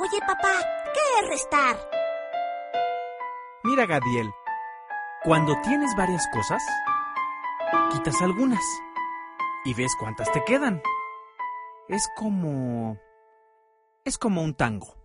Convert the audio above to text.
Oye, papá, ¿qué es restar? Mira, Gadiel, cuando tienes varias cosas, quitas algunas y ves cuántas te quedan. Es como un tango.